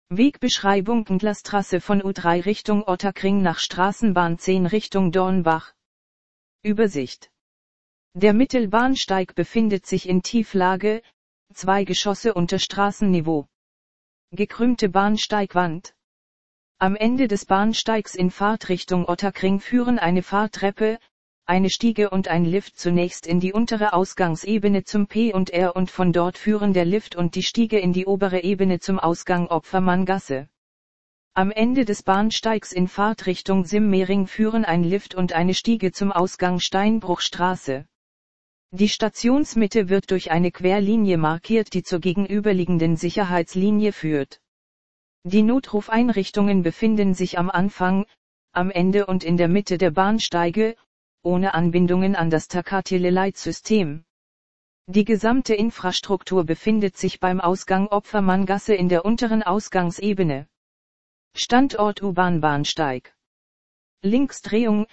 Wegbeschreibung: Entlastrasse von U3 Richtung Ottakring nach Straßenbahn 10 Richtung Dornbach. Übersicht. Der Mittelbahnsteig befindet sich in Tieflage, 2 Geschosse unter Straßenniveau. Gekrümmte Bahnsteigwand. Am Ende des Bahnsteigs in Fahrtrichtung Ottakring führen eine Fahrtreppe, eine Stiege und ein Lift zunächst in die untere Ausgangsebene zum P&R und von dort führen der Lift und die Stiege in die obere Ebene zum Ausgang Opfermanngasse. Am Ende des Bahnsteigs in Fahrtrichtung Simmering führen ein Lift und eine Stiege zum Ausgang Steinbruchstraße. Die Stationsmitte wird durch eine Querlinie markiert, die zur gegenüberliegenden Sicherheitslinie führt. Die Notrufeinrichtungen befinden sich am Anfang, am Ende und in der Mitte der Bahnsteige, ohne Anbindungen an das Takateleleitsystem. Die gesamte Infrastruktur befindet sich beim Ausgang Opfermanngasse in der unteren Ausgangsebene. Standort U-Bahn-Bahnsteig. Linksdrehung,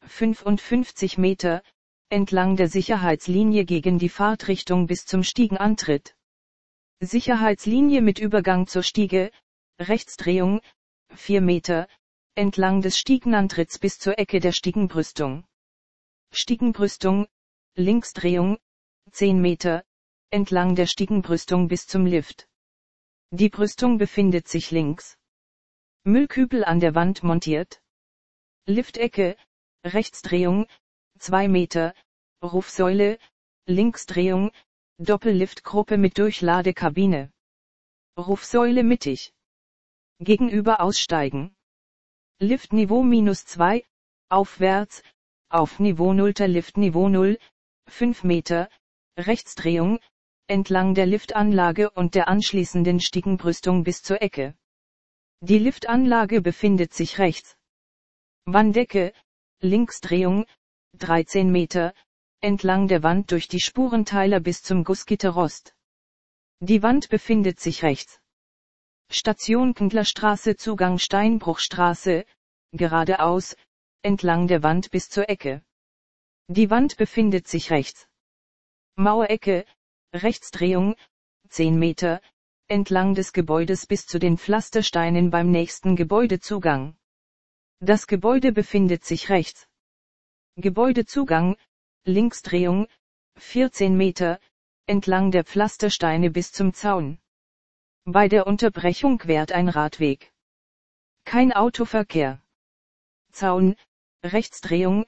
55 Meter, entlang der Sicherheitslinie gegen die Fahrtrichtung bis zum Stiegenantritt. Sicherheitslinie mit Übergang zur Stiege, Rechtsdrehung, 4 Meter, entlang des Stiegenantritts bis zur Ecke der Stiegenbrüstung. Stiegenbrüstung, Linksdrehung, 10 Meter, entlang der Stiegenbrüstung bis zum Lift. Die Brüstung befindet sich links. Müllkübel an der Wand montiert. Liftecke, Rechtsdrehung, 2 Meter, Rufsäule, Linksdrehung, Doppelliftgruppe mit Durchladekabine. Rufsäule mittig. Gegenüber aussteigen. Liftniveau -2, aufwärts, auf Niveau 0. Liftniveau 0, 5 Meter, Rechtsdrehung, entlang der Liftanlage und der anschließenden Stiegenbrüstung bis zur Ecke. Die Liftanlage befindet sich rechts. Wanddecke, Linksdrehung, 13 Meter, entlang der Wand durch die Spurenteiler bis zum Gussgitterrost. Die Wand befindet sich rechts. Station Kindlerstraße Zugang Steinbruchstraße, geradeaus, entlang der Wand bis zur Ecke. Die Wand befindet sich rechts. Mauerecke, Rechtsdrehung, 10 Meter, entlang des Gebäudes bis zu den Pflastersteinen beim nächsten Gebäudezugang. Das Gebäude befindet sich rechts. Gebäudezugang, Linksdrehung, 14 Meter, entlang der Pflastersteine bis zum Zaun. Bei der Unterbrechung quert ein Radweg. Kein Autoverkehr. Zaun, Rechtsdrehung,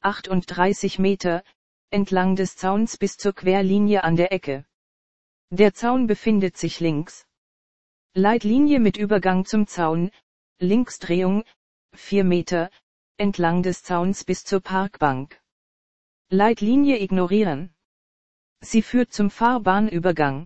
38 Meter, entlang des Zauns bis zur Querlinie an der Ecke. Der Zaun befindet sich links. Leitlinie mit Übergang zum Zaun, Linksdrehung, 4 Meter, entlang des Zauns bis zur Parkbank. Leitlinie ignorieren. Sie führt zum Fahrbahnübergang.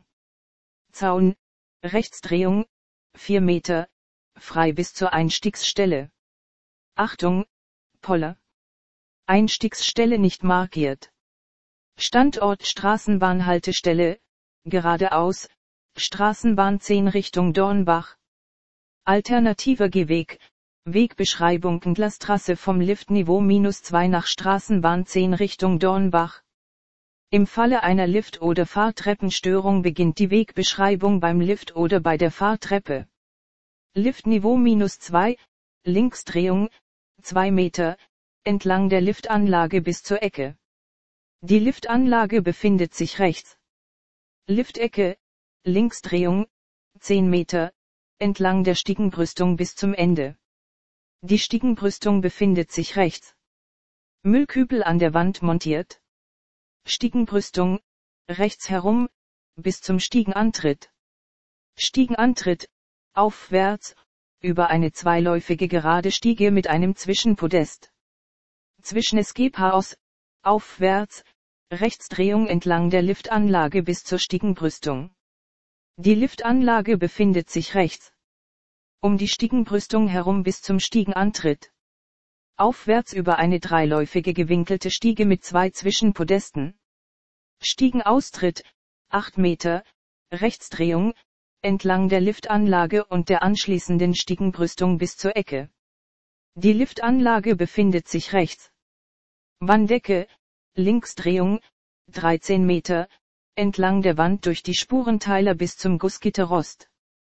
Zaun, Rechtsdrehung, 4 Meter, frei bis zur Einstiegsstelle. Achtung, Poller. Einstiegsstelle nicht markiert. Standort Straßenbahnhaltestelle, geradeaus, Straßenbahn 10 Richtung Dornbach. Alternativer Gehweg, Wegbeschreibung Entlastrasse vom Liftniveau -2 nach Straßenbahn 10 Richtung Dornbach. Im Falle einer Lift- oder Fahrtreppenstörung beginnt die Wegbeschreibung beim Lift oder bei der Fahrtreppe. Liftniveau -2, Linksdrehung, 2 Meter, entlang der Liftanlage bis zur Ecke. Die Liftanlage befindet sich rechts. Liftecke, Linksdrehung, 10 Meter, entlang der Stiegenbrüstung bis zum Ende. Die Stiegenbrüstung befindet sich rechts. Müllkübel an der Wand montiert. Stiegenbrüstung, rechts herum, bis zum Stiegenantritt. Stiegenantritt, aufwärts, über eine zweiläufige gerade Stiege mit einem Zwischenpodest. Zwischen Escape-Haus, aufwärts, Rechtsdrehung entlang der Liftanlage bis zur Stiegenbrüstung. Die Liftanlage befindet sich rechts. Um die Stiegenbrüstung herum bis zum Stiegenantritt. Aufwärts über eine dreiläufige gewinkelte Stiege mit 2 Zwischenpodesten. Stiegenaustritt, 8 Meter, Rechtsdrehung, entlang der Liftanlage und der anschließenden Stiegenbrüstung bis zur Ecke. Die Liftanlage befindet sich rechts. Wanddecke, Linksdrehung, 13 Meter, entlang der Wand durch die Spurenteiler bis zum Gussgitterrost.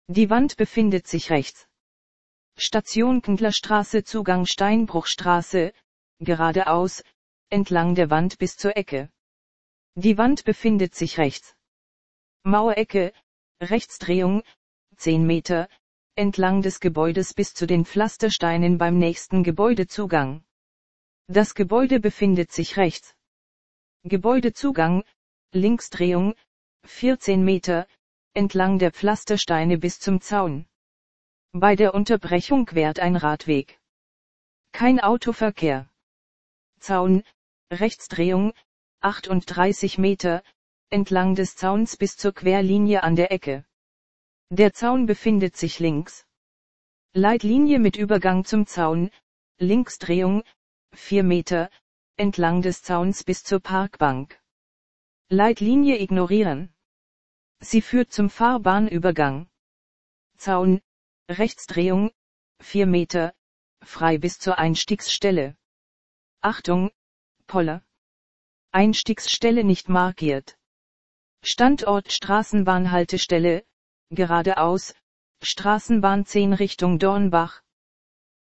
Die Wand befindet sich rechts. Station Kundlerstraße, Zugang Steinbruchstraße, geradeaus, entlang der Wand bis zur Ecke. Die Wand befindet sich rechts. Mauerecke, Rechtsdrehung, 10 Meter, entlang des Gebäudes bis zu den Pflastersteinen beim nächsten Gebäudezugang. Das Gebäude befindet sich rechts. Gebäudezugang, Linksdrehung, 14 Meter, entlang der Pflastersteine bis zum Zaun. Bei der Unterbrechung quert ein Radweg. Kein Autoverkehr. Zaun, Rechtsdrehung, 38 Meter, entlang des Zauns bis zur Querlinie an der Ecke. Der Zaun befindet sich links. Leitlinie mit Übergang zum Zaun, Linksdrehung, 4 Meter, entlang des Zauns bis zur Parkbank. Leitlinie ignorieren. Sie führt zum Fahrbahnübergang. Zaun, Rechtsdrehung, 4 Meter, frei bis zur Einstiegsstelle. Achtung, Poller. Einstiegsstelle nicht markiert. Standort Straßenbahnhaltestelle, geradeaus, Straßenbahn 10 Richtung Dornbach,